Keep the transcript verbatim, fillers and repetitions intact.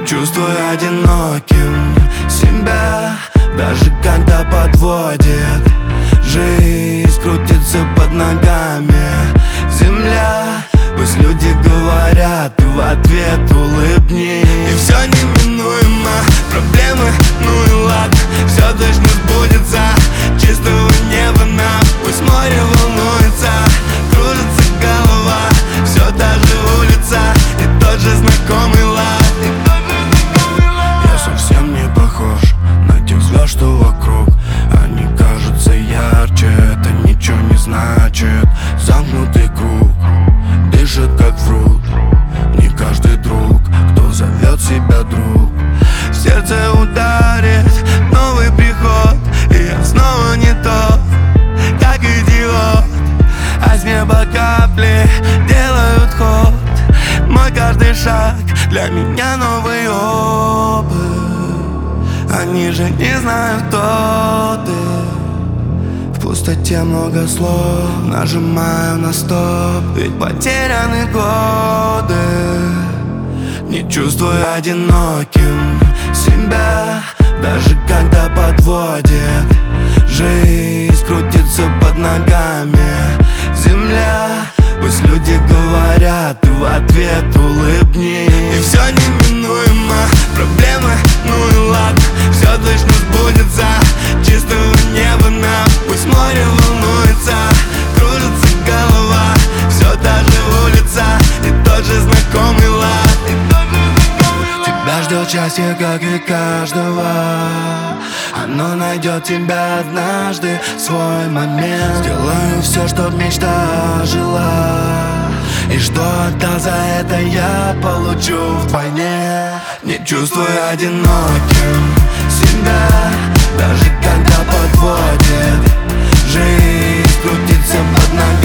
чувствуй одиноким себя, даже когда подводит жизнь, крутится под ногами земля. Пусть люди говорят, ты в ответ улыбнись. И все неминуемо, проблемы, ну и ладно, все точно сбудется. Чистого неба нам, пусть море волнуется, кружится голова, все та же улица и тот же знакомый лад. Я совсем не похож на тех звезд, что вокруг. Они кажутся ярче, это ничего не значит. Замкнутый круг, дышит как фрукт. Не каждый друг, кто зовет себя друг. В сердце ударит новый приход, и я снова не тот, как идиот. А с неба капли делают ход. Мой каждый шаг для меня новый опыт. Они же не знают, кто ты. В пустоте много слов, нажимаю на стоп, ведь потеряны годы. Не чувствуй одиноким себя, даже когда подводит жизнь, крутится под ногами земля. Пусть люди говорят, ты в ответ улыбнись. И все неминуемо, проблемы, ну и ладно, все точно сбудется. Чистого неба нам, пусть море волнуется, кружится голова, все та же улица и тот же знакомый лад. Тебя ждет счастье, как и каждого. Оно найдет тебя однажды, свой момент. Сделаю все, чтоб мечта жила, и что отдал за это, я получу вдвойне. Не чувствуй одиноким себя, даже когда подводит жизнь, крутится под ногами